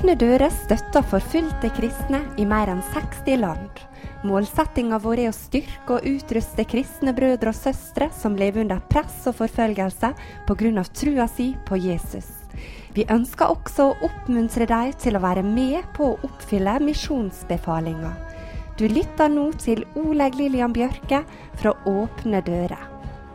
Åpne dører støtter forfulgte kristne i mer enn 60 land. Målsettingen vår å styrke og utruste kristne brødre og søstre som lever under press og forfølgelse på grunn av trua si på Jesus. Vi ønsker også å oppmuntre deg til å være med på å oppfylle misjonsbefalinger. Du lytter nå til Oleg Lillian Bjørke fra Åpne dører.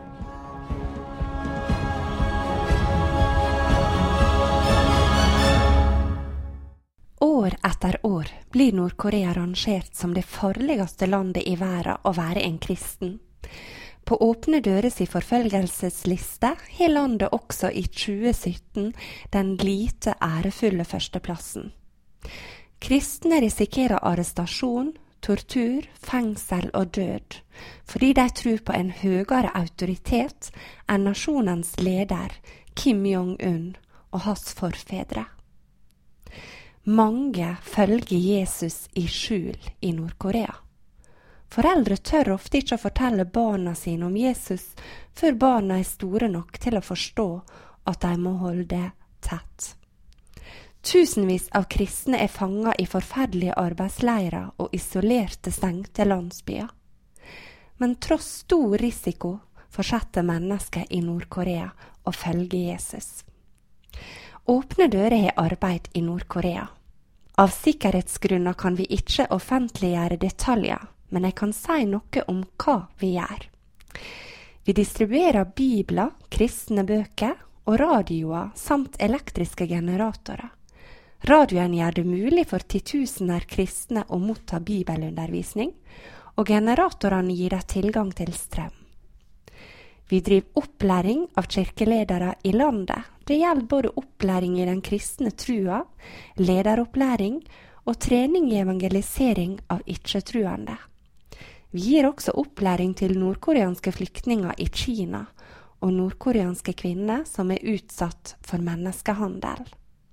År etter år blir Nord-Korea rangert som det farligste landet i verden å være en kristen. På Åpne døres i forfølgelsesliste har landet også i 2017 den lite ærefulle førsteplassen. Kristne risikerer arrestasjon, tortur, fengsel og død, fordi de tror på en høyere autoritet enn nasjonens leder, Kim Jong-un og hans forfedre. Mange følger Jesus i skjul i Nord-Korea. Foreldre tør ofte ikke å fortelle barna sine om Jesus før barna er store nok til å forstå at de må holde det tett. Tusenvis av kristne er fanget i forferdelige arbeidsleirer og isolerte, stengte landsbyer. Men tross stor risiko fortsetter mennesker i Nord-Korea å følge Jesus. Åpne dører har arbeid i Nord-Korea. Av sikkerhetsgrunner kan vi ikke offentliggjøre detaljer, men jeg kan si noe om hva vi gjør. Vi distribuerer bibler, kristne bøker og radioer samt elektriske generatorer. Radioen gjør det mulig for titusener kristne å motta bibelundervisning, og generatorene gir deg tilgang til strøm. Vi driver opplæring av kirkeledere i landet. Det gjelder både opplæring i den kristne trua, lederopplæring og trening i evangelisering av ikke-truende. Vi gir også opplæring til nordkoreanske flyktninger i Kina og nordkoreanske kvinner som er utsatt for menneskehandel.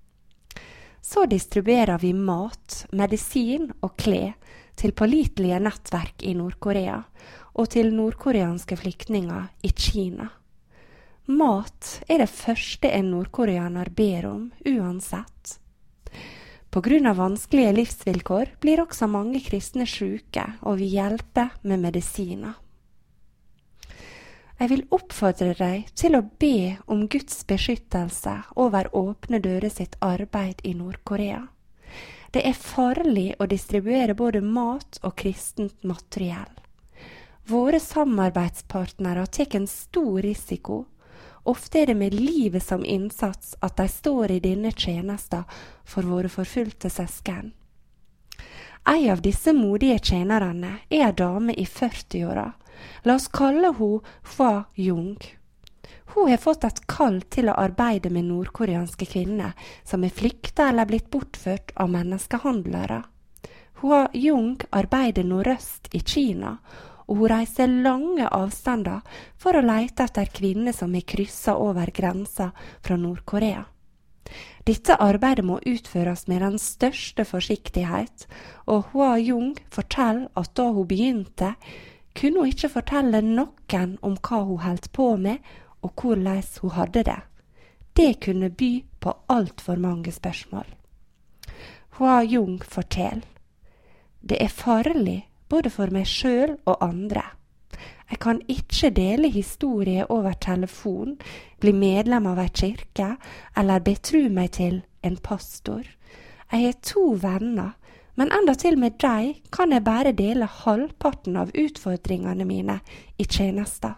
Så distribuerer vi mat, medisin og klær til pålitelige nettverk i Nord-Korea og til nordkoreanske flyktninger i Kina. Mat er det første en nordkoreaner ber om, uansett. På grunn av vanskelige livsvilkår blir også mange kristne syke, og vi hjelper med medisiner. Jeg vil oppfordre deg til å be om Guds beskyttelse over Åpne dører sitt arbeid i Nord-Korea. Det er farlig å distribuere både mat og kristent materiell. Våre samarbeidspartnere tar en stor risiko. Ofte er det med livet som innsats at de står i denne tjenesten for våre forfulgte søsken. En av disse modige tjenerne er en dame i 40-åra. La oss kalle hun Hwa Jung. Hun har fått et kall til å arbeide med nordkoreanske kvinner som er flyktet eller blitt bortført av menneskehandlere. Hwa Jung arbeider nordøst i Kina, og hun reiser lange avstander for å lete etter kvinner som har krysset over grensa fra Nord-Korea. Dette arbeidet må utføres med den største forsiktighet, og Hwa Jung forteller at da hun begynte, kunne hun ikke fortelle noen om hva hun holdt på med, og hvordan hun hadde det. Det kunne by på alt for mange spørsmål. Hwa Jung forteller: det er farlig både for meg selv og andre. Jeg kan ikke dele historie over telefon, bli medlem av en kirke, eller betro meg til en pastor. Jeg har 2 venner, men enda til med deg kan jeg bare dele halvparten av utfordringene mine i tjenester.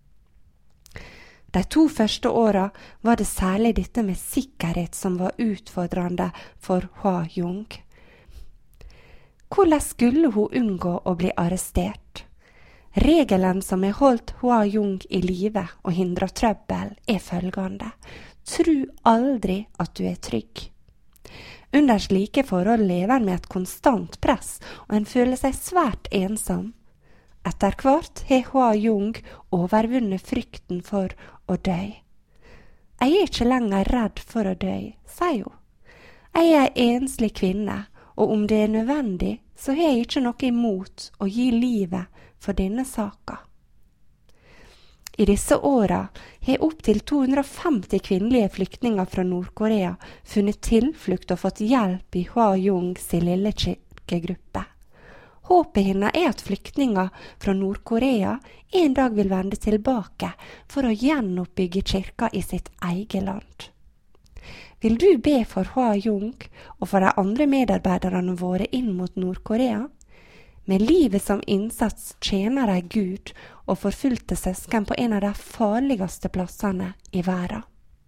De 2 første årene var det særlig dette med sikkerhet som var utfordrende for Hwa Jung. Hvordan skulle hun unngå å bli arrestert? Regelen som har holdt Hwa Jung i live og hindret trøbbel er følgende: tro aldri at du er trygg. Under slike forhold lever en med et konstant press, og en føler seg svært ensom. Etter hvert har Hwa Jung overvunnet frykten for å dø. Jeg er ikke lenger redd for å dø, sier hun. Jeg er en enslig kvinne, og om det er nødvendig, så har jeg ikke noe imot å gi livet for denne saka. I disse årene har opp til 250 kvinnelige flyktninger fra Nord-Korea funnet tilflukt og fått hjelp i Hwa Jung sin lille kirkegruppe. Håpet henne at flyktninger fra Nord-Korea en dag vil vende tilbake for å gjenoppbygge kirka i sitt eget land. Vil du be for Hwa Jung og for de andre medarbeiderne våre inn mot Nord-Korea? Med livet som innsats tjener de Gud og forfulgte søsken på en av de farligste plassene i verden.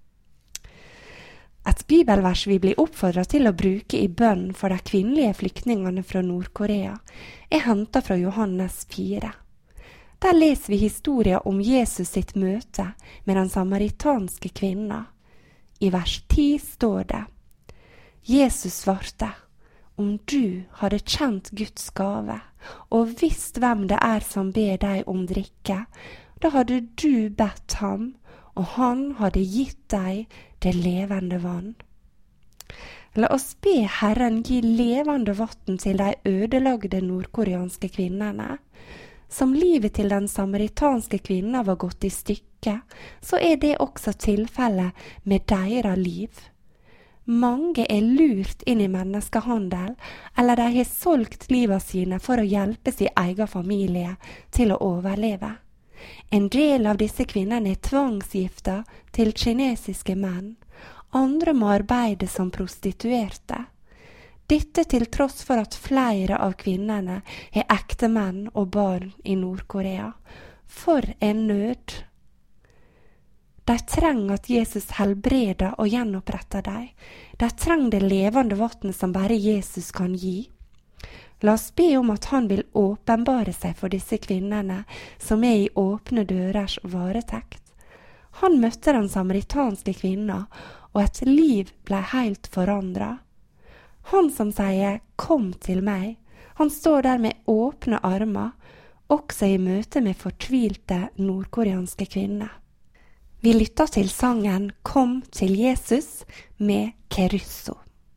Et bibelvers vi blir oppfordret til å bruke i bønn for de kvinnelige flyktningene fra Nord-Korea hentet fra Johannes 4. Der leser vi historien om Jesus sitt møte med den samaritanske kvinna. I vers 10 står det: Jesus svarte: om du hadde kjent Guds gave, og visst hvem det som ber deg om drikke, da hadde du bedt ham, og han hadde gitt deg det levende vann. La oss be Herren gi levende vatten til de ødelagde nordkoreanske kvinnerne. Som livet til den samaritanske kvinnen var gått i stykker, så det også tilfellet med deres liv. Mange lurt inn i menneskehandel, eller de har solgt livet sine for å hjelpe sin egen familie til å overleve. En del av disse kvinnene tvangsgifta til kinesiske menn. Andre må arbeide som prostituerte. Dette til tross for at flere av kvinnene har ekte menn og barn i Nord-Korea. For en nød! De trenger at Jesus helbreder og gjenoppretter dem. De trenger det levende vatten som bare Jesus kan gi. La oss be om at han vil åpenbare seg for disse kvinnene som i åpne dørers varetekt. Han møtte den samaritanske kvinna, og et liv ble helt forandret. Han som sier «Kom til meg», han står der med åpne armer, også i møte med fortvilte nordkoreanske kvinner. Vi lytter til sangen «Kom til Jesus» med Kerusso.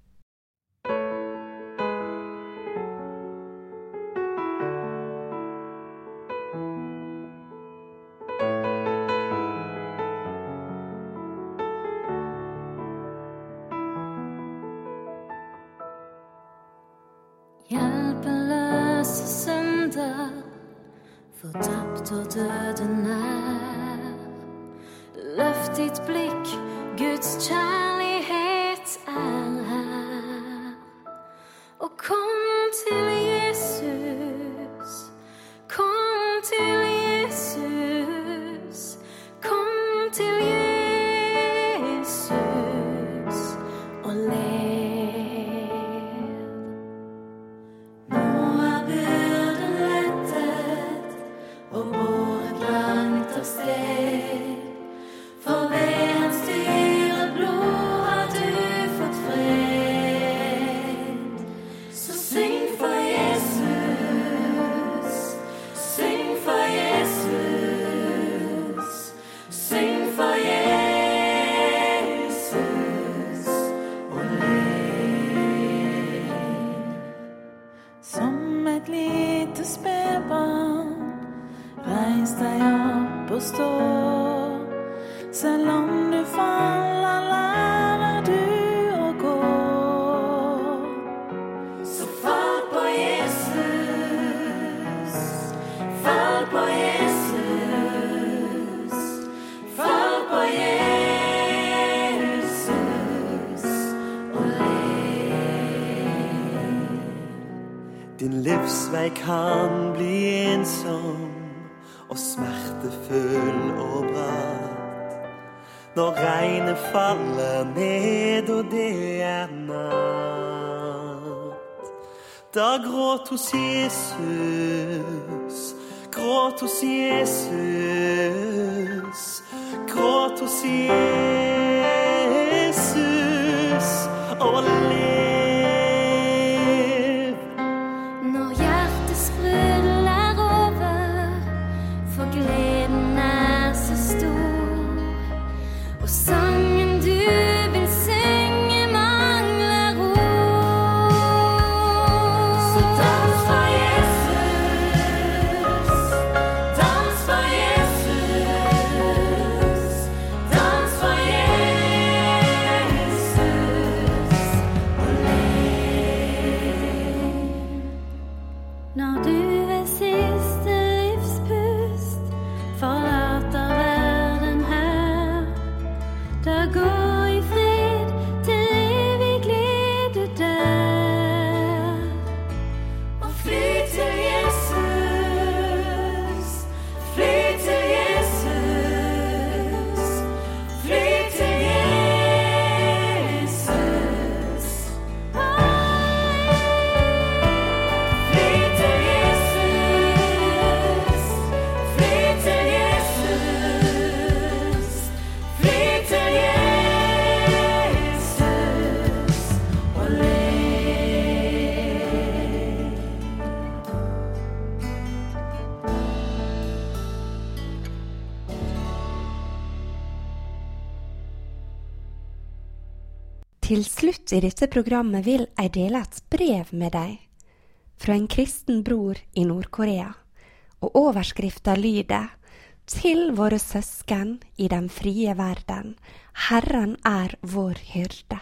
Hjelpeløse synder, fortapt og døden Løft ditt blikk, Guds kjærlighet her. Og kom til Jesus, kom til Jesus, kom til Jesus og lev. Din livsvei kan bli ensom og smertefull og bratt. Når regnet faller ned og det natt. Da gråt hos Jesus, gråt hos Jesus, gråt hos Jesus og lev. Dans for Jesus. Du er siste livspust, forlater verden her. Da går i fred til evig glede der. Og fly til Jesus, fly til Jesus, fly til Jesus. Fly til Jesus, fly til Jesus, fly til Jesus og lev. Til slutt i dette programmet vil jeg dele et brev med deg fra en kristen bror i Nord-Korea, og overskriften lyder: Til våre søsken i den frie verden, Herren er vår hyrde.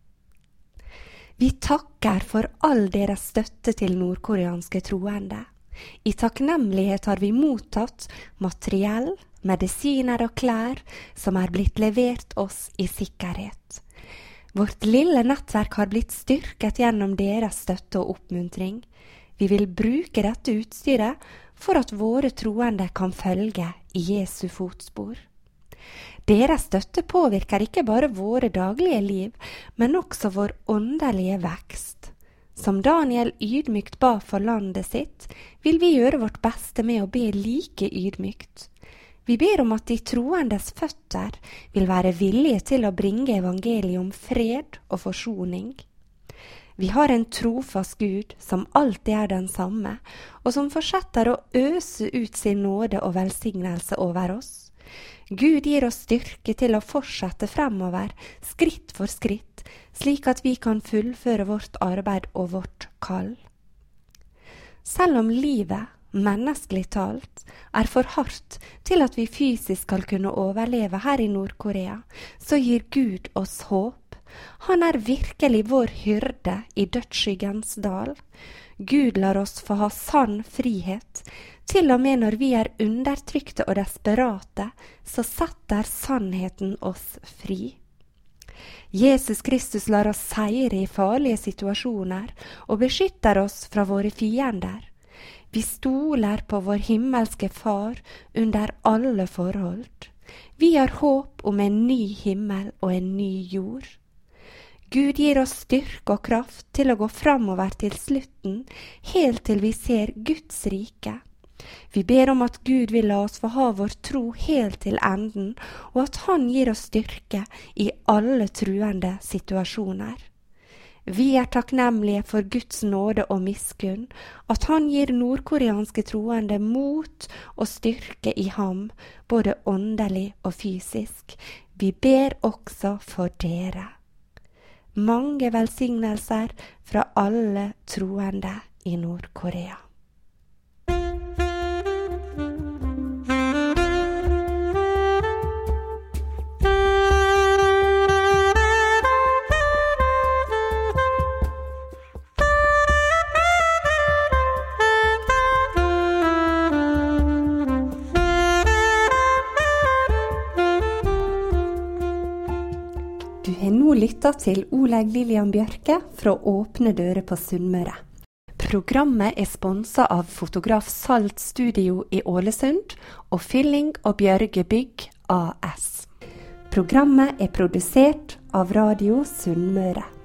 Vi takker for all deres støtte til nordkoreanske troende. I takknemlighet har vi mottatt materiell, medisiner og klær som er blitt levert oss i sikkerhet. Vårt lille nettverk har blitt styrket gjennom deres støtte og oppmuntring. Vi vil bruke dette utstyret for at våre troende kan følge i Jesu fotspor. Deres støtte påvirker ikke bare våre daglige liv, men også vår åndelige vekst. Som Daniel ydmykt ba for landet sitt, vil vi gjøre vårt beste med å be like ydmykt. Vi ber om at de troendes føtter vil være villige til å bringe evangeliet om fred og forsoning. Vi har en trofast Gud som alltid er den samme, og som fortsetter å øse ut sin nåde og velsignelse over oss. Gud gir oss styrke til å fortsette fremover, skritt for skritt, slik at vi kan fullføre vårt arbeid og vårt kall. Selv om livet, menneskelig talt, er for hardt til at vi fysisk skal kunne overleve her i Nord-Korea, så gir Gud oss håp. Han er virkelig vår hyrde i dødsskyggens dal. Gud lar oss få ha sann frihet. Til og med når vi er undertrykte og desperate, så setter sannheten oss fri. Jesus Kristus lar oss seire i farlige situasjoner og beskytter oss fra våre fiender. Vi stoler på vår himmelske Far under alle forhold. Vi har håp om en ny himmel og en ny jord. Gud gir oss styrke og kraft til å gå fremover til slutten, helt til vi ser Guds rike. Vi ber om at Gud vil la oss få ha vår tro helt til enden, og at Han gir oss styrke i alle truende situasjoner. Vi er takknemlige for Guds nåde og miskunn, at Han gir nordkoreanske troende mot og styrke i ham, både åndelig og fysisk. Vi ber også for dere. Mange velsignelser fra alle troende i Nord-Korea. Lytta til Oleg Lillian Bjørke fra Åpne dører på Sunnmøre. Programmet er sponset av Fotograf Salt Studio i Ålesund og Fylling og Bjørge Bygg AS. Programmet er produsert av Radio Sunnmøre.